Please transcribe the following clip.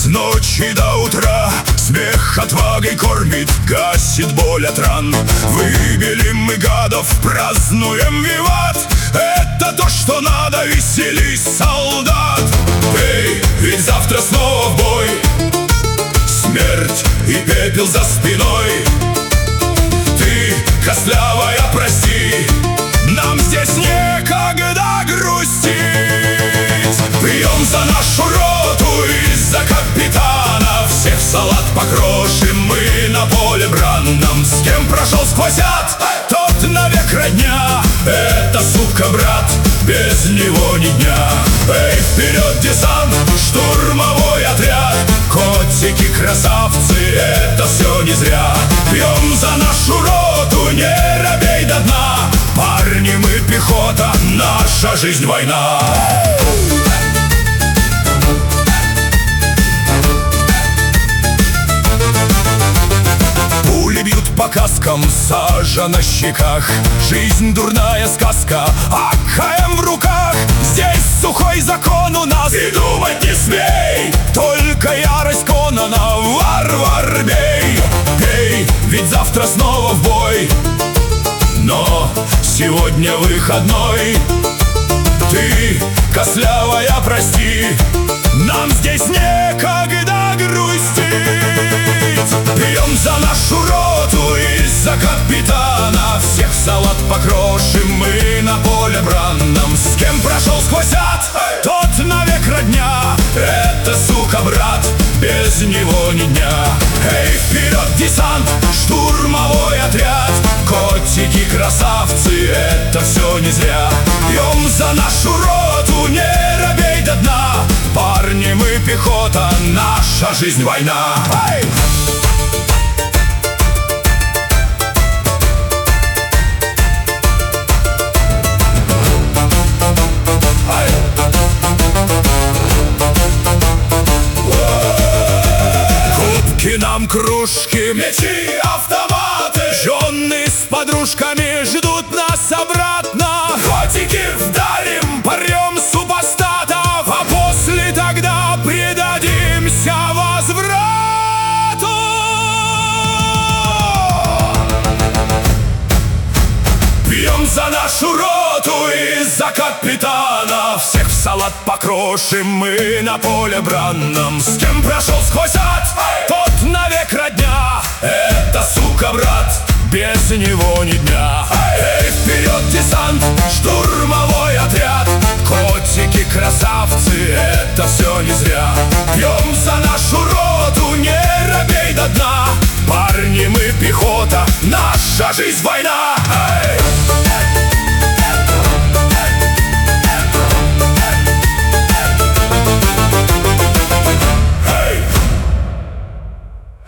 ночи до утра. Смех отвагой кормит, гасит боль от ран. Выбили мы гадов, празднуем виват. Это то, что надо, веселись, солдат. Эй, ведь завтра снова в бой. Смерть и пепел за спиной. Ты, костлявая, прости, нам здесь некогда грустить. Пьем за нашу роту и за капитана. Всех в салат покрошим мы на поле бранном. С кем прошел сквозь ад, тот навек родня. Это, сука, брат, без него ни дня. Эй, вперед, десант, штурмовой отряд. Котики, красавцы, это все не зря. Пьем за нашу роту, не робей до дна. Парни, мы пехота, наша жизнь война. Пули бьют по каскам, сажа на щеках. Жизнь дурная сказка, а КМ в руках. Здесь сухой закон у нас, и думать не смей. Только ярость Конана, варвар бей. Эй, ведь завтра снова в бой. Но сегодня выходной. Ты, костлявая, прости, нам здесь некогда грустить. Пьем за нашу роту и за капитана. Всех в салат покрошим мы на поле бранном. С кем прошел сквозь ад, тот навек родня. Это, сука, брат, без него ни дня. Эй, вперед, десант, штурмовой отряд. Котики, красавцы, это все не зря. Пьем за нашу роту, не робей до дна. Парни, мы пехота, наша жизнь война. Эй! Кубки нам, кружки, мечи, автоматы. Жжёные с подружками ждут нас обратно. Котики вдарим, порвем супостатов, а после тогда предадимся возврату. Пьем за нашу роту и за капитана. Всех в салат покрошим мы на поле бранном. С кем прошел сквозь ад, тот навек родня. Это, сука, брат, без него ни дня. Эй, вперед, десант, штурмовой отряд. Котики, красавцы, это все не зря. Пьем за нашу роту, не робей до дна. Парни, мы пехота, наша жизнь война. Эй!